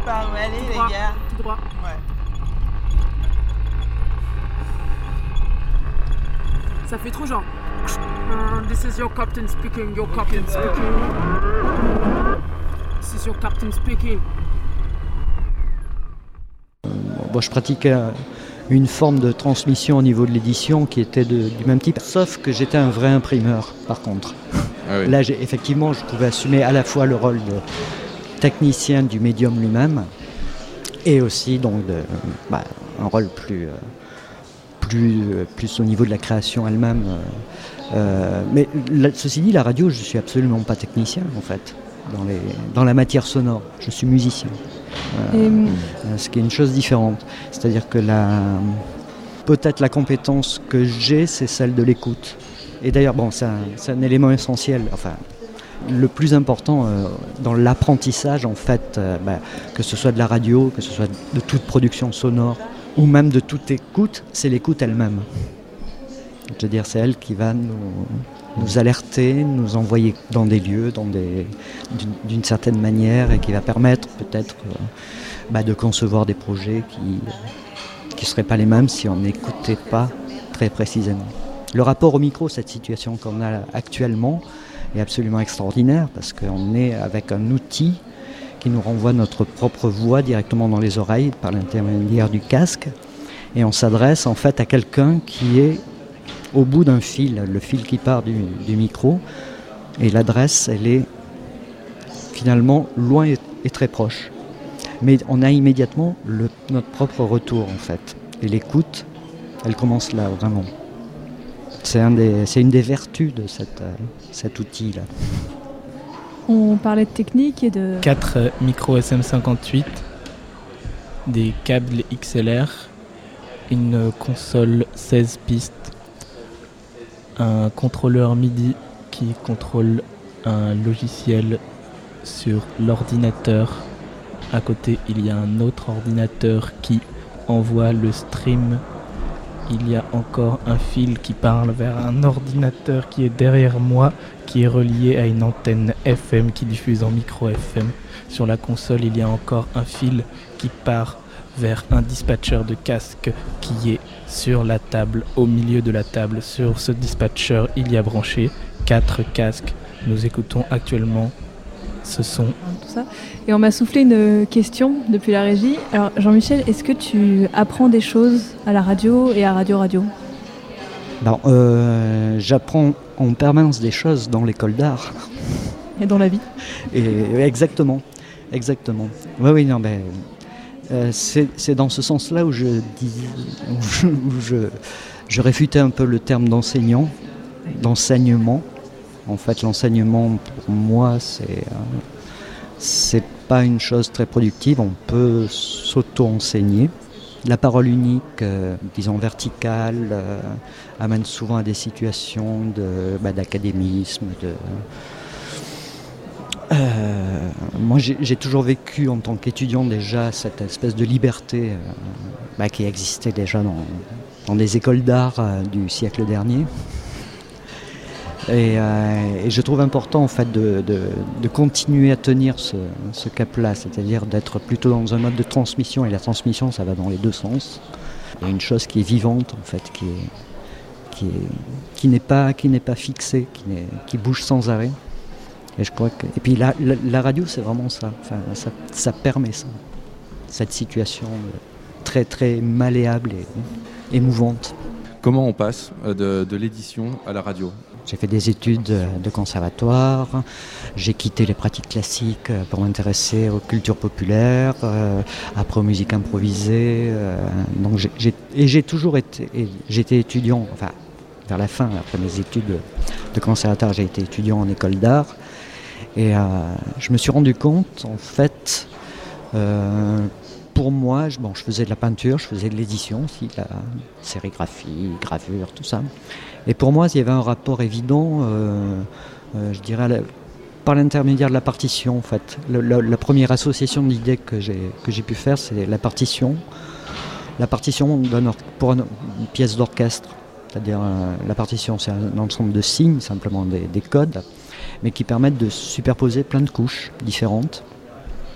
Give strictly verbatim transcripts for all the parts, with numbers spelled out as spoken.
par où aller, Tout les droit. gars. Tout droit. Ouais. Ça fait trop genre. Uh, this is your captain speaking, your captain speaking. This is your captain speaking. Bon, je pratiquais une forme de transmission au niveau de l'édition qui était de, du même type, sauf que j'étais un vrai imprimeur par contre. Ah oui. Là, j'ai, effectivement, je pouvais assumer à la fois le rôle de technicien du médium lui-même et aussi donc de, bah, un rôle plus, euh, plus, euh, plus au niveau de la création elle-même. Euh, mais là, ceci dit, la radio, je ne suis absolument pas technicien en fait, dans, les, dans la matière sonore. Je suis musicien. Euh, Et... Ce qui est une chose différente. C'est-à-dire que la, peut-être la compétence que j'ai, c'est celle de l'écoute. Et d'ailleurs, bon, c'est un, c'est un élément essentiel. Enfin, le plus important euh, dans l'apprentissage, en fait, euh, bah, que ce soit de la radio, que ce soit de toute production sonore, ou même de toute écoute, c'est l'écoute elle-même. Je veux dire, c'est elle qui va nous, nous alerter, nous envoyer dans des lieux, dans des, d'une, d'une certaine manière, et qui va permettre peut-être euh, bah, de concevoir des projets qui ne seraient pas les mêmes si on n'écoutait pas très précisément. Le rapport au micro, cette situation qu'on a actuellement, est absolument extraordinaire parce qu'on est avec un outil qui nous renvoie notre propre voix directement dans les oreilles par l'intermédiaire du casque, et on s'adresse en fait à quelqu'un qui est au bout d'un fil, le fil qui part du, du micro, et l'adresse, elle est finalement loin et, et très proche. Mais on a immédiatement le, notre propre retour en fait, et l'écoute, elle commence là vraiment. C'est, un des, c'est une des vertus de cette, euh, cet outil-là. On parlait de technique et de... quatre micros S M cinquante-huit, des câbles X L R, une console seize pistes, un contrôleur MIDI qui contrôle un logiciel sur l'ordinateur. À côté, il y a un autre ordinateur qui envoie le stream. Il y a encore un fil qui parle vers un ordinateur qui est derrière moi, qui est relié à une antenne F M qui diffuse en micro F M. Sur la console, il y a encore un fil qui part vers un dispatcher de casque qui est sur la table, au milieu de la table. Sur ce dispatcher, il y a branché quatre casques. Nous écoutons actuellement ce son. Tout ça. Et on m'a soufflé une question depuis la régie. Alors Jean-Michel, est-ce que tu apprends des choses à la radio et à Radio Radio ? Alors, euh, j'apprends en permanence des choses dans l'école d'art. Et dans la vie ? Et, exactement, exactement. Oui, oui, non, mais euh, c'est, c'est dans ce sens-là où je dis, où je, où je, je réfutais un peu le terme d'enseignant, d'enseignement. En fait, l'enseignement, pour moi, c'est, euh, c'est pas une chose très productive. On peut s'auto-enseigner. La parole unique, euh, disons verticale, euh, amène souvent à des situations de, bah, d'académisme. De, euh, moi, j'ai, j'ai toujours vécu en tant qu'étudiant déjà cette espèce de liberté euh, bah, qui existait déjà dans, dans des écoles d'art euh, du siècle dernier. Et, euh, et je trouve important en fait de, de, de continuer à tenir ce, ce cap-là, c'est-à-dire d'être plutôt dans un mode de transmission, et la transmission ça va dans les deux sens. Il y a une chose qui est vivante en fait, qui, est, qui, est, qui, n'est, pas, qui n'est pas fixée, qui, n'est, qui bouge sans arrêt. Et, je crois que, et puis la, la, la radio c'est vraiment ça, enfin, ça, ça permet ça, cette situation très très malléable et émouvante. Comment on passe de, de l'édition à la radio ? J'ai fait des études de conservatoire, j'ai quitté les pratiques classiques pour m'intéresser aux cultures populaires, euh, après aux musiques improvisées. Euh, donc j'ai, j'ai, et j'ai toujours été, et j'étais étudiant, enfin vers la fin, après mes études de conservatoire, j'ai été étudiant en école d'art. Et euh, je me suis rendu compte, en fait, euh, pour moi, je, bon, je faisais de la peinture, je faisais de l'édition aussi, de la sérigraphie, gravure, tout ça. Et pour moi, il y avait un rapport évident, euh, euh, je dirais, la, par l'intermédiaire de la partition, en fait. Le, la, la première association d'idées que j'ai, que j'ai pu faire, c'est la partition. La partition d'un or- pour un, une pièce d'orchestre, c'est-à-dire euh, la partition, c'est un ensemble de signes, simplement des, des codes, mais qui permettent de superposer plein de couches différentes.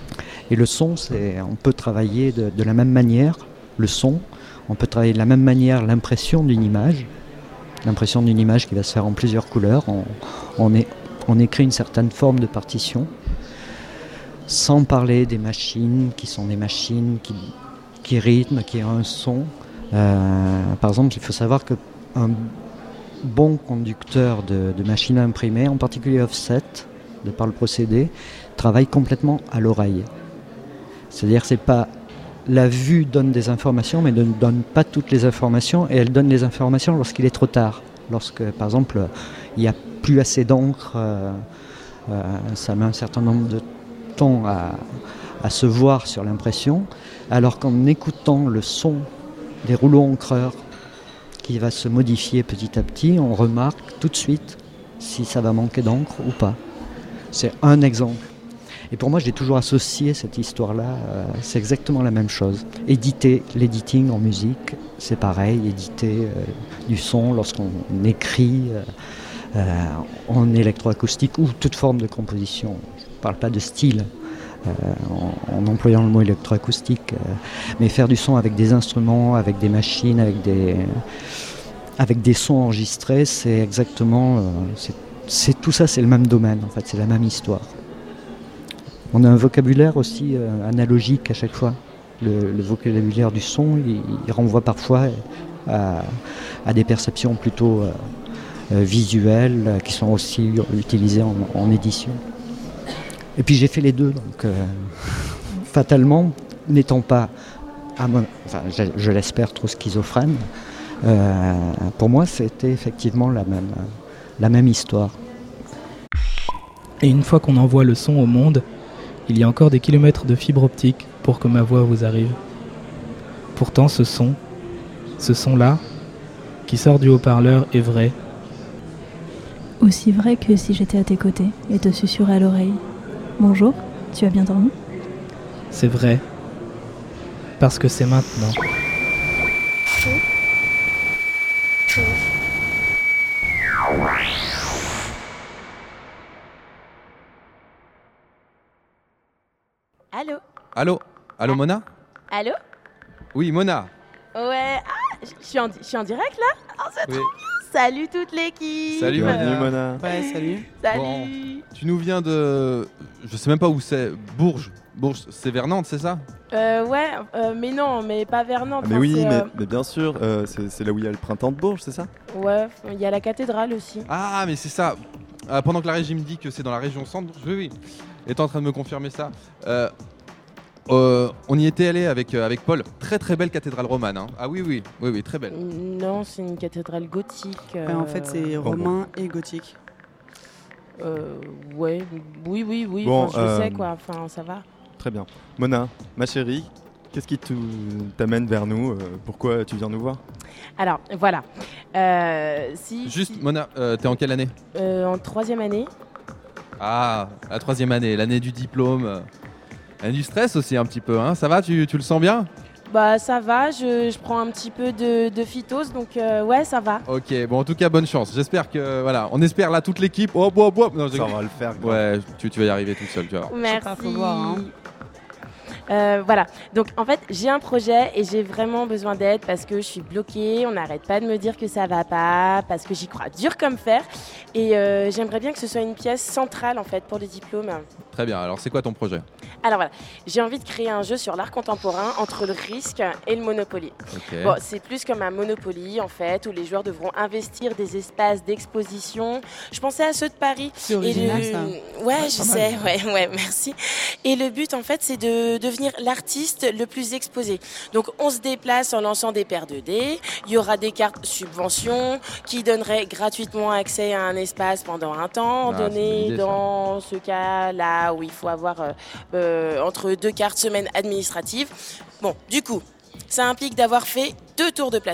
Et le son, c'est, on peut travailler de, de la même manière, le son, on peut travailler de la même manière l'impression d'une image, l'impression d'une image qui va se faire en plusieurs couleurs, on, on, est, on écrit une certaine forme de partition, sans parler des machines qui sont des machines qui, qui rythment, qui ont un son. Euh, par exemple, il faut savoir qu'un bon conducteur de, de machine à imprimer, en particulier offset, de par le procédé, travaille complètement à l'oreille. C'est-à-dire que c'est pas la vue donne des informations, mais ne donne pas toutes les informations, et elle donne les informations lorsqu'il est trop tard. Lorsque, par exemple, il n'y a plus assez d'encre, euh, euh, ça met un certain nombre de temps à, à se voir sur l'impression, alors qu'en écoutant le son des rouleaux encreurs qui va se modifier petit à petit, on remarque tout de suite si ça va manquer d'encre ou pas. C'est un exemple. Et pour moi, j'ai toujours associé cette histoire-là, euh, c'est exactement la même chose. Éditer, l'editing en musique, c'est pareil, éditer euh, du son lorsqu'on écrit euh, euh, en électroacoustique ou toute forme de composition. Je ne parle pas de style euh, en, en employant le mot électroacoustique, euh, mais faire du son avec des instruments, avec des machines, avec des, avec des sons enregistrés, c'est exactement... Euh, c'est, c'est, tout ça, c'est le même domaine, en fait, c'est la même histoire. On a un vocabulaire aussi euh, analogique à chaque fois. Le, le vocabulaire du son, il, il renvoie parfois à, à des perceptions plutôt euh, euh, visuelles euh, qui sont aussi utilisées en, en édition. Et puis j'ai fait les deux, donc euh, fatalement, n'étant pas, à mon, enfin, je, je l'espère, trop schizophrène, euh, pour moi c'était effectivement la même, la même histoire. Et une fois qu'on envoie le son au monde, il y a encore des kilomètres de fibres optiques pour que ma voix vous arrive. Pourtant, ce son, ce son-là, qui sort du haut-parleur est vrai. Aussi vrai que si j'étais à tes côtés et te susurrais à l'oreille. Bonjour, tu as bien dormi ? C'est vrai. Parce que c'est maintenant. Allô ? Allô Allô, Mona ? Allô ? Oui, Mona. Ouais, ah, je je suis en, je suis en direct là ? Oh, c'est Oui. trop bien ! Salut toute l'équipe ! Salut, Bienvenue, Mona. Mona. Ouais, salut. Salut Bon. Tu nous viens de... Je sais même pas où c'est. Bourges. Bourges, c'est vers Nantes, c'est ça ? Euh, ouais, euh, mais non, mais pas vers Nantes. Ah, mais hein, oui, c'est, mais, euh, mais bien sûr, euh, c'est, c'est là où il y a le printemps de Bourges, c'est ça ? Ouais, il y a la cathédrale aussi. Ah, mais c'est ça. Ah, pendant que la régie me dit que c'est dans la région centre, oui, oui. Elle est en train de me confirmer ça. Euh, euh, on y était allé avec, euh, avec Paul. Très très belle cathédrale romane. Hein. Ah oui, oui, oui, oui, très belle. Non, c'est une cathédrale gothique. euh, Ouais, en fait, c'est bon. romain et gothique. Euh, ouais, oui, oui, oui. Bon, enfin, je euh, sais quoi. Enfin, ça va. Très bien. Mona, ma chérie, qu'est-ce qui te- t'amène vers nous ? euh, Pourquoi tu viens nous voir ? Alors, voilà. Euh, si, Juste, si- Mona, euh, t'es en quelle année ? euh, en troisième année. Ah, la troisième année, l'année du diplôme. euh, L'année du stress aussi un petit peu, hein. Ça va, tu, tu le sens bien ? Bah, ça va. Je, je prends un petit peu de, de phytose, donc euh, ouais, ça va. Ok, bon en tout cas bonne chance. J'espère que voilà, on espère là toute l'équipe. Oh bois bois. Non, je- Ça, on va le faire. grave. Ouais, tu, tu vas y arriver tout seul, tu vas voir. Merci. pas, faut voir, hein. Euh, voilà, donc en fait j'ai un projet et j'ai vraiment besoin d'aide parce que je suis bloquée, on n'arrête pas de me dire que ça va pas, parce que j'y crois dur comme fer et euh, j'aimerais bien que ce soit une pièce centrale en fait pour le diplôme. Très bien. Alors c'est quoi ton projet ? Alors voilà, j'ai envie de créer un jeu sur l'art contemporain entre le risque et le Monopoly. Ok. Bon, c'est plus comme un Monopoly en fait, où les joueurs devront investir des espaces d'exposition. Je pensais à ceux de Paris. C'est original, le... ça. Ouais, je sais, ouais, ouais, merci. Et le but en fait, c'est de devenir l'artiste le plus exposé. Donc on se déplace en lançant des paires de dés. Il y aura des cartes subventions qui donneraient gratuitement accès à un espace pendant un temps Ah, c'est une donné. idée, ça. Dans ce cas-là, où il faut avoir euh, euh, entre deux cartes semaines administratives. Bon, du coup, ça implique d'avoir fait deux tours de plateau.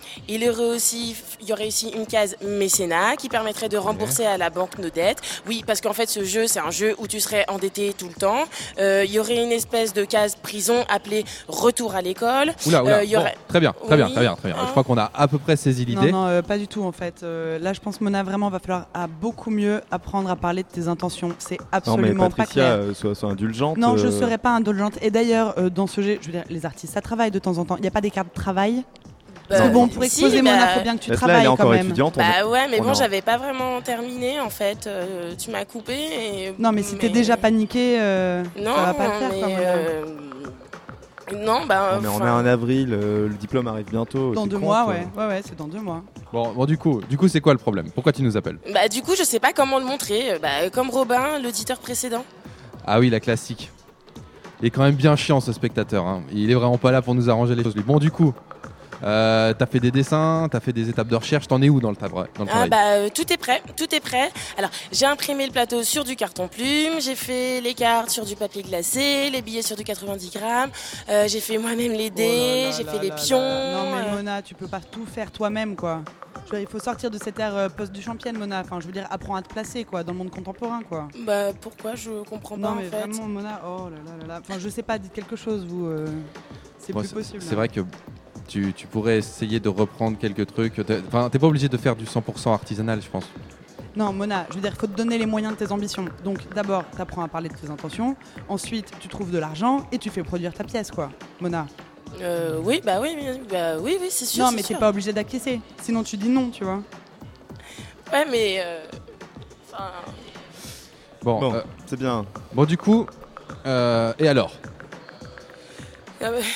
Il y aurait aussi, il y aurait aussi une case mécénat qui permettrait de rembourser à la banque nos dettes. Oui, parce qu'en fait, ce jeu, c'est un jeu où tu serais endetté tout le temps. Euh, il y aurait une espèce de case prison appelée retour à l'école. Oula, oula. Euh, il y aurait... Bon, très bien, très bien, Oui, très bien, très bien. hein. Je crois qu'on a à peu près saisi l'idée. Non, non, euh, pas du tout en fait. Euh, là, je pense, Mona, vraiment, va falloir à beaucoup mieux apprendre à parler de tes intentions. C'est Non, mais absolument pas Patricia, clair. euh, sois, sois indulgente. Non, je euh, serais pas indulgente. Et d'ailleurs, euh, dans ce jeu, je veux dire, les artistes, ça travaille de temps en temps. Il n'y a pas des cartes de travail. Parce que Bah, bon, pour si, exposer bah, Mona, faut bien que tu Laisse-la, travailles elle est quand encore même. étudiante. on est- Bah ouais, mais on bon, est en- j'avais pas vraiment terminé en fait. Euh, tu m'as coupé. Et... Non, mais si t'es déjà paniqué, euh, Non, ça va pas le faire. mais quoi, Mona. euh, non, bah. Non, mais on est enfin, en avril, euh, le diplôme arrive bientôt. Dans t'es deux con, mois, quoi. ouais. Ouais, ouais, c'est dans deux mois. Bon, bon, du coup, du coup, c'est quoi le problème? Pourquoi tu nous appelles? Bah du coup, je sais pas comment le montrer. Bah, comme Robin, l'auditeur précédent. Ah oui, la classique. Il est quand même bien chiant ce spectateur. Hein. Il est vraiment pas là pour nous arranger les choses. lui. Bon, du coup, euh, t'as fait des dessins, t'as fait des étapes de recherche. T'en es où dans le, tabra- dans le Ah travail? bah euh, tout est prêt, tout est prêt. Alors j'ai imprimé le plateau sur du carton plume, j'ai fait les cartes sur du papier glacé, les billets sur du quatre-vingt-dix grammes, euh, j'ai fait moi-même les dés, j'ai fait les pions. Non, mais euh, Mona, tu peux pas tout faire toi-même, quoi. Je veux dire, il faut sortir de cette ère euh, post-du-championne, Mona. Enfin, je veux dire, apprends à te placer, quoi, dans le monde contemporain, quoi. Bah pourquoi je comprends pas Non, mais en fait. vraiment, Mona, oh là là là là. Enfin, je sais pas, dites quelque chose, vous. euh, C'est Bon, plus possible. C'est là. vrai que tu, tu pourrais essayer de reprendre quelques trucs. T'es- Enfin, t'es pas obligé de faire du cent pour cent artisanal, je pense. Non, Mona, je veux dire, il faut te donner les moyens de tes ambitions. Donc, d'abord, tu apprends à parler de tes intentions. Ensuite, tu trouves de l'argent et tu fais produire ta pièce, quoi. Mona. Euh, oui, bah oui, oui, bah oui, oui, c'est sûr. non, c'est mais t'es sûr. pas obligé d'acquiescer. Sinon, tu dis non, tu vois. Ouais, mais. euh, enfin, Bon, Bon, euh, c'est bien. bon du coup, euh, et alors? ah ouais.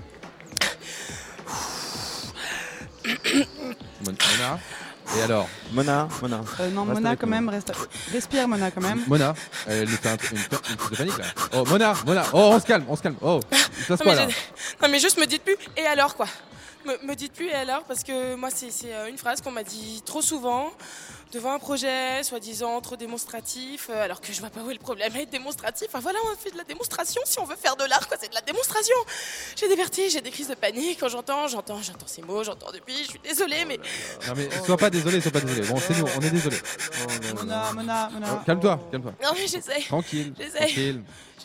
Mon- Mona. Et alors? Mona, Mona. Euh, non, Reste Mona, avec quand nous. même, reste. Respire, Mona, quand même. Mona, elle nous fait un- une, une crise de panique là. Oh, Mona, Mona. Oh, on se calme, on se calme. Oh, il se passe Non quoi mais, là? j'ai- non mais juste me dites plus et alors quoi. Me, me dites plus et alors parce que moi c'est c'est, euh, une phrase qu'on m'a dit trop souvent devant un projet soi-disant trop démonstratif euh, alors que je vois pas où est le problème à être démonstratif. Enfin voilà, on fait de la démonstration si on veut faire de l'art quoi, c'est de la démonstration. J'ai des vertiges, j'ai des crises de panique quand j'entends, j'entends, j'entends ces mots, j'entends depuis, je suis désolée mais Non mais sois pas désolé, sois pas désolé. Bon, c'est nous, on est désolé. Mona, Mona, Mona. Oh, calme-toi, calme-toi. non mais j'essaie. Tranquille, J'essaie. tranquille.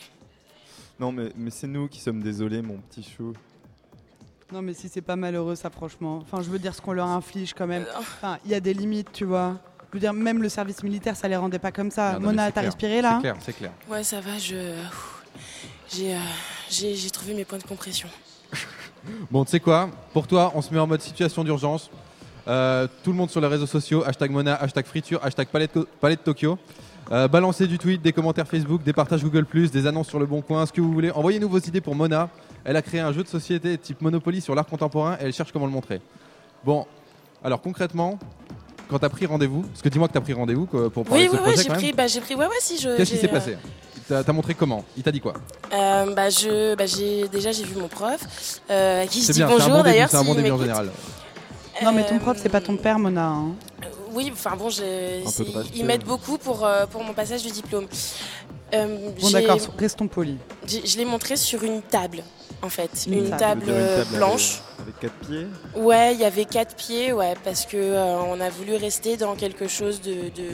Non, mais, mais c'est nous qui sommes désolés, mon petit chou. Non, mais si c'est pas malheureux, ça, franchement. Enfin, je veux dire ce qu'on leur inflige quand même. Euh, Enfin, il y a des limites, tu vois. Je veux dire, même le service militaire, ça les rendait pas comme ça. Non, non, mais Mona, c'est t'as clair, respiré là C'est clair, c'est clair. Ouais ça va, je j'ai euh, j'ai j'ai trouvé mes points de compression. Bon, tu sais quoi? Pour toi, on se met en mode situation d'urgence. Euh, tout le monde sur les réseaux sociaux, hashtag Mona, hashtag friture, hashtag palais de, palais de Tokyo. Euh, balancez du tweet, des commentaires Facebook, des partages Google plus, des annonces sur le Bon Coin, ce que vous voulez. Envoyez-nous vos idées pour Mona. Elle a créé un jeu de société type Monopoly sur l'art contemporain et elle cherche comment le montrer. Bon, alors concrètement, quand t'as pris rendez-vous, parce que dis-moi que t'as pris rendez-vous quoi, pour parler Oui de oui ce oui, projet j'ai quand même. pris bah j'ai pris ouais ouais si je Qu'est-ce qui j'ai, s'est euh, passé? T'as t'as montré comment? Il t'a dit quoi? Euh, bah je, bah j'ai déjà j'ai vu mon prof, euh, à qui je C'est dis bien, c'est un bonjour bon début, d'ailleurs. c'est un bon s'il début en m'écoute. général. Non, mais ton Euh, prof, c'est pas ton père, Mona. hein. Oui, enfin bon, j'ai- Un peu c'est- de respect. ils m'aident beaucoup pour euh, pour mon passage du diplôme. Euh, Bon, j'ai- d'accord, restons polis. j'ai- je l'ai montré sur une table, en fait, Une une, table. table, Tu veux dire une euh, table blanche. Avec, avec quatre pieds. Ouais, il y avait quatre pieds, ouais, parce que euh, on a voulu rester dans quelque chose de de,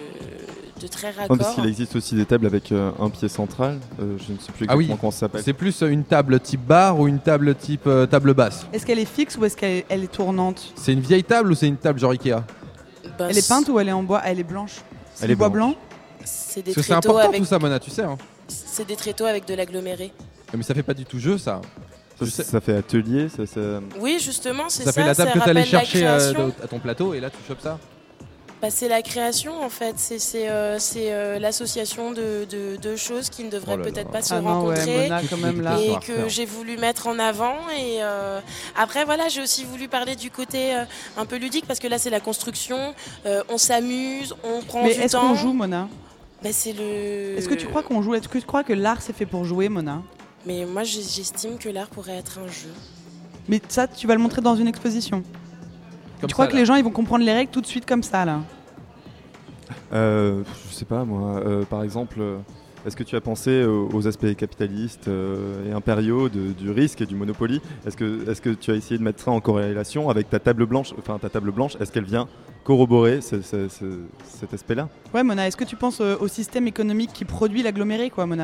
de très Non, raccord. parce qu'il existe aussi des tables avec euh, un pied central. Euh, je ne sais plus Ah oui. exactement comment ça s'appelle. C'est plus une table type bar ou une table type euh, table basse? Est-ce qu'elle est fixe ou est-ce qu'elle elle est tournante? C'est une vieille table ou c'est une table genre Ikea? Bah, Elle est peinte ou elle est en bois? Elle est blanche. C'est Elle du est bois blanche. blanc? C'est des Parce que c'est tréteaux important avec, tout ça, Mona, tu sais. Hein. c'est des tréteaux avec de l'aggloméré. Mais ça fait pas du tout jeu, ça. Ça, Je sais. ça fait atelier. Ça, ça... Oui, justement, c'est ça. Ça fait la table que rappelle t'allais la chercher euh, création. de- à ton plateau et là tu chopes ça. Bah, c'est la création en fait, c'est c'est, euh, c'est, euh, l'association de, de, de choses qui ne devraient Oh là peut-être là. pas se Ah non, ouais, rencontrer. Mona, quand même, là. Et Soir, que faire. j'ai voulu mettre en avant. Et euh, après, voilà, j'ai aussi voulu parler du côté euh, un peu ludique parce que là, c'est la construction. euh, on s'amuse, on prend Mais du est-ce temps. qu'on joue, Mona? Bah, c'est le. Est-ce que tu crois qu'on joue? Est-ce que tu crois que l'art c'est fait pour jouer, Mona? Mais moi, j'ai- j'estime que l'art pourrait être un jeu. Mais ça, tu vas le montrer dans une exposition. Comme tu crois ça, que là. les gens ils vont comprendre les règles tout de suite comme ça là? Euh, je sais pas moi. euh, par exemple, euh, Est-ce que tu as pensé aux, aux aspects capitalistes euh, et impériaux de, du risque et du Monopoly ? Est-ce que, est-ce que tu as essayé de mettre ça en corrélation avec ta table blanche ? Enfin, ta table blanche, est-ce qu'elle vient corroborer ce, ce, ce, cet aspect-là ? Ouais, Mona, est-ce que tu penses euh, au système économique qui produit l'aggloméré, quoi, Mona ?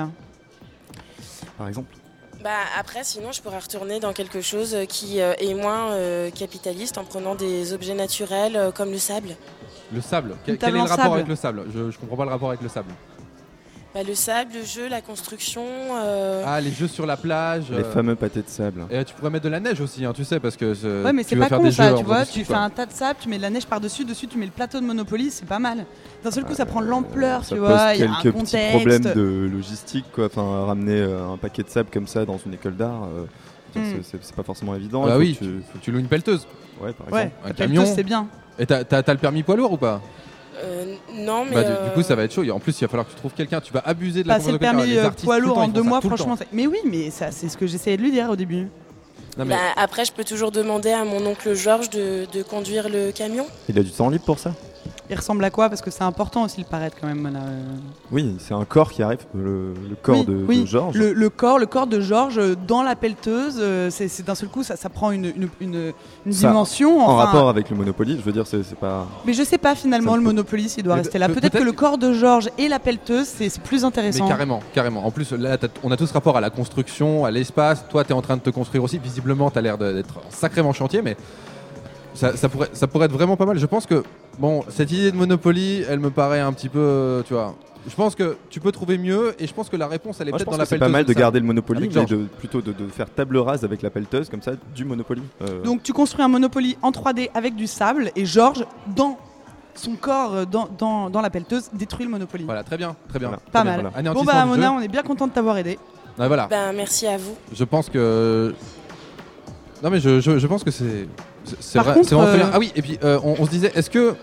Par exemple ? Bah, après, sinon, je pourrais retourner dans quelque chose qui euh, est moins euh, capitaliste en prenant des objets naturels euh, comme le sable. Le sable. Quel, Une quel table est le en rapport sable. avec le sable ? Je, je comprends pas le rapport avec le sable. Bah, le sable, le jeu, la construction. Euh... Ah, les jeux sur la plage. Les euh, fameux pâtés de sable. Et tu pourrais mettre de la neige aussi, hein, tu sais, parce que. ce- Ouais, mais tu c'est veux pas faire con des ça, jeux tu en vois, groupe, tu quoi. fais un tas de sable, tu mets de la neige par-dessus, dessus tu mets le plateau de Monopoly, c'est pas mal. D'un seul coup ça prend de l'ampleur, Ça tu pose vois, il y a un quelques petits contexte. problèmes de logistique, quoi. Enfin, ramener euh, un paquet de sable comme ça dans une école d'art, euh, je veux dire, Hmm. c'est, c'est- c'est pas forcément évident. Ah Il bah faut oui, que tu- tu, faut que tu loues une pelleteuse. Ouais, par Ouais, exemple. Un la camion. pelleteuse, c'est bien. Et t'as, t'as- t'as le permis poids lourd ou pas ? Euh, non, mais. Bah, du, du euh, coup, ça va être chaud. Et en plus, il va falloir que tu trouves quelqu'un. Tu vas abuser de la Passer le confiance de quelqu'un. permis Les euh, artistes, poids tout le lourd temps, en ils font deux ça mois, tout le franchement. temps. c'est- Mais oui, mais ça, c'est ce que j'essayais de lui dire au début. Non, mais bah, après, je peux toujours demander à mon oncle Georges de, de conduire le camion. Il a du temps libre pour ça ? Il ressemble à quoi ? Parce que c'est important aussi le paraître quand même, Mona. euh. Oui, c'est un corps qui arrive, le, le corps Oui, de, oui. de Georges. Le, le corps, le corps de Georges euh, dans la pelleteuse, euh, c'est, c'est d'un seul coup, ça, ça prend une, une, une, une Ça, dimension. En enfin, rapport avec le Monopoly, je veux dire, c'est, c'est pas. Mais je sais pas finalement Ça le peut- Monopoly s'il doit Mais rester là. peut- Peut-être, peut-être que le que- corps de Georges et la pelleteuse, c'est, c'est plus intéressant. Mais carrément, carrément. En plus, là, t'as- on a tous rapport à la construction, à l'espace. Toi, tu es en train de te construire aussi. Visiblement, tu as l'air de- d'être sacrément chantier, mais ça, ça pourrait, ça pourrait être vraiment pas mal. Je pense que, bon, cette idée de Monopoly, elle me paraît un petit peu, euh, tu vois. Je pense que tu peux trouver mieux, et je pense que la réponse, elle est Moi, je peut-être pense dans la que c'est pelleteuse. pas mal et de ça. garder le Monopoly, Avec mais Georges. de, plutôt de, de faire table rase avec la pelleteuse, comme ça, du Monopoly. Euh, Donc tu construis un Monopoly en trois D avec du sable et Georges, dans son corps, euh, dans, dans, dans la pelleteuse, détruit le Monopoly. Voilà, très bien, très bien. Voilà. Pas Très bien, mal. voilà. Bon Anéantissement bah du Mona, jeu. on est bien content de t'avoir aidé. Ah, voilà. Ben, merci à vous. Je pense que. Non, mais je, je, je pense que c'est. C'est, c'est Par vrai, contre, c'est vraiment très euh, bien. Ah oui, et puis euh, on, on se disait, est-ce que.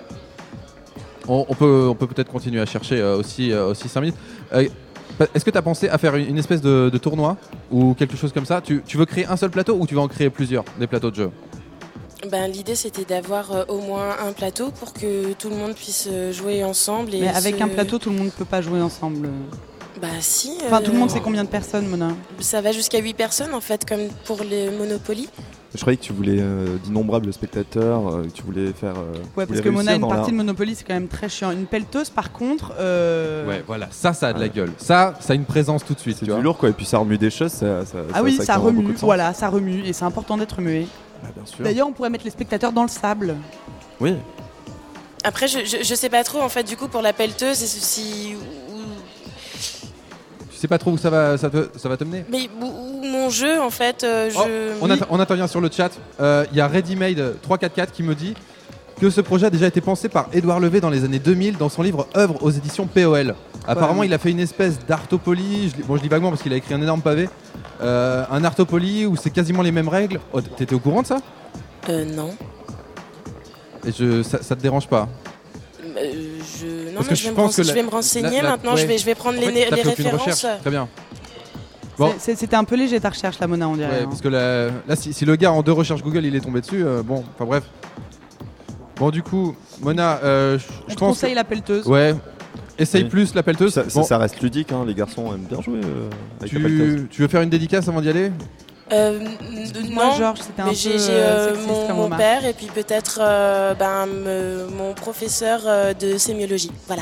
On, on peut, on peut peut-être continuer à chercher euh, aussi, euh, aussi cinq minutes. Euh, est-ce que tu as pensé à faire une, une espèce de, de tournoi ou quelque chose comme ça tu, tu veux créer un seul plateau ou tu veux en créer plusieurs, des plateaux de jeu ? Ben, l'idée, c'était d'avoir euh, au moins un plateau pour que tout le monde puisse euh, jouer ensemble. Et Mais avec se- un plateau, tout le monde ne peut pas jouer ensemble. Bah si. Enfin, tout le euh, monde sait combien de personnes, Mona ? Ça va jusqu'à huit personnes en fait, comme pour le Monopoly. Je croyais que tu voulais euh, d'innombrables spectateurs, euh, que tu voulais faire. euh, tu Ouais, voulais parce que Mona, réussir une dans la- partie de Monopoly, c'est quand même très chiant. Une pelleteuse, par contre. euh, Ouais, voilà, ça, ça a de la Ouais. gueule. Ça, ça a une présence tout de suite. C'est tu du vois. lourd, quoi. Et puis ça remue des choses. Ça, ça, Ah oui, ça prend beaucoup remue. de sens. Voilà, ça remue. Et c'est important d'être remué. Ah, bien sûr. D'ailleurs, on pourrait mettre les spectateurs dans le sable. Oui. Après, je, je, je sais pas trop en fait, du coup, pour la pelleteuse, si. ou- Tu sais pas trop où ça va, ça te- ça va te mener ? Mais où- où mon jeu en fait, euh, Oh, je. on, atte- on intervient sur le chat. Il y a Readymade trois cent quarante-quatre qui me dit que ce projet a déjà été pensé par Édouard Levé dans les années deux mille dans son livre Œuvre aux éditions P O L. Apparemment, Ouais. il a fait une espèce d'artopoly. Je, lis- bon, je lis vaguement parce qu'il a écrit un énorme pavé. Euh, un artopoly où c'est quasiment les mêmes règles. Oh, t'étais au courant de ça ? Euh, non. Et je, ça, ça te dérange pas ? Euh, je... Non, Parce mais que je, je vais me, pense que rense- je la- vais me renseigner la- la- maintenant, ouais. je, vais, je vais prendre En les, fait, t'as les fait aucune références. recherche. Très bien. Bon. C'est- c'est- C'était un peu léger ta recherche, la Mona, on dirait. Ouais, hein. parce que la- là, si, si le gars en deux recherches Google il est tombé dessus, euh, bon, enfin bref. Bon, du coup, Mona, euh, je- On je te pense. conseille que- la pelleteuse. Ouais. Essaye Oui. plus la pelleteuse. Ça, ça- Bon, ça reste ludique, hein. Les garçons aiment bien jouer euh, avec la pelleteuse. tu, tu veux faire une dédicace avant d'y aller ? Euh, Moi, non, Georges, c'était un mais peu j'ai j'ai, euh, euh, sexiste mon, comme mon remarque. père et puis peut-être euh, ben, me- mon professeur euh, de sémiologie. Voilà.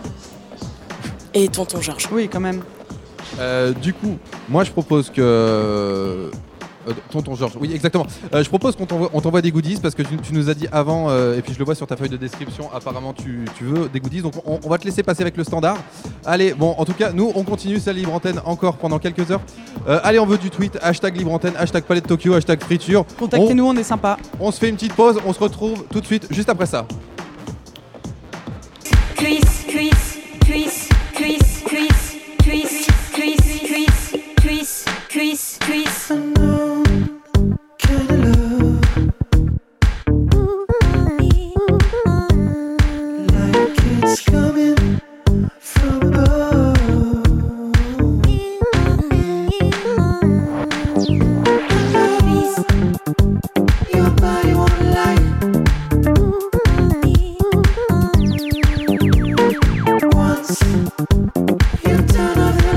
Et tonton Georges. Oui, quand même. Euh, du coup, moi je propose que. euh, tonton Georges, oui exactement. Euh, je propose qu'on t'envoie, on t'envoie des goodies parce que tu, tu nous as dit avant, euh, et puis je le vois sur ta feuille de description, apparemment tu, tu veux des goodies, donc on, on va te laisser passer avec le standard. Allez, bon, en tout cas, nous on continue sa libre antenne encore pendant quelques heures. Euh, allez, on veut du tweet, hashtag libre antenne, hashtag palais de Tokyo, hashtag friture. Contactez-nous, on est sympa. On, on se fait une petite pause, on se retrouve tout de suite juste après ça. Cuisse, cuisse, cuisse, cuisse, cuisse, cuisse, cuisse, cuisse, cuisse, cuisse, cuisse. You turn off the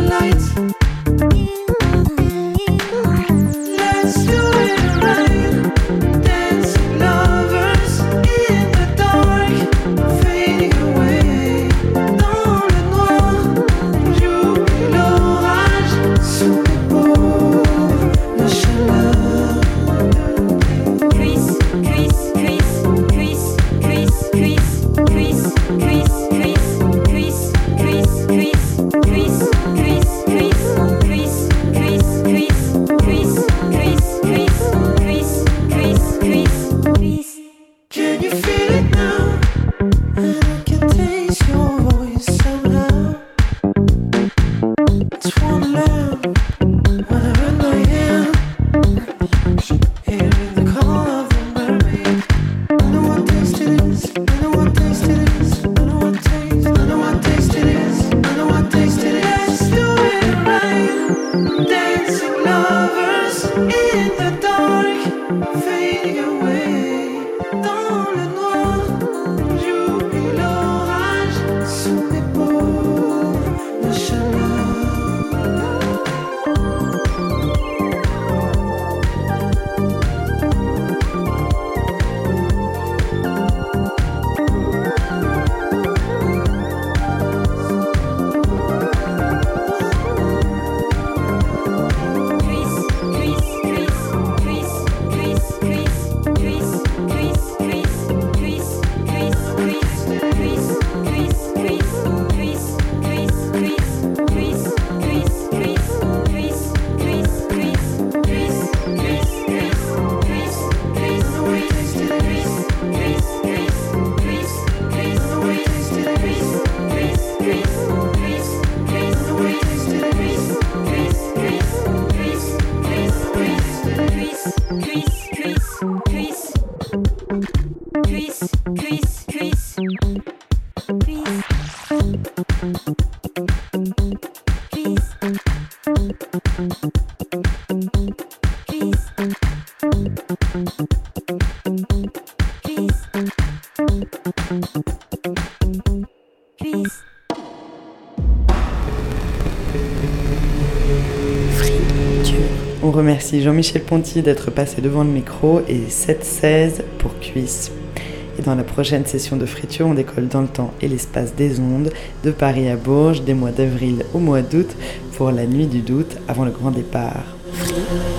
On remercie Jean-Michel Ponty d'être passé devant le micro et sept seize pour Cuisse. Et dans la prochaine session de Friture, on décolle dans le temps et l'espace des ondes, de Paris à Bourges, des mois d'avril au mois d'août, pour la nuit du doute avant le grand départ. Free.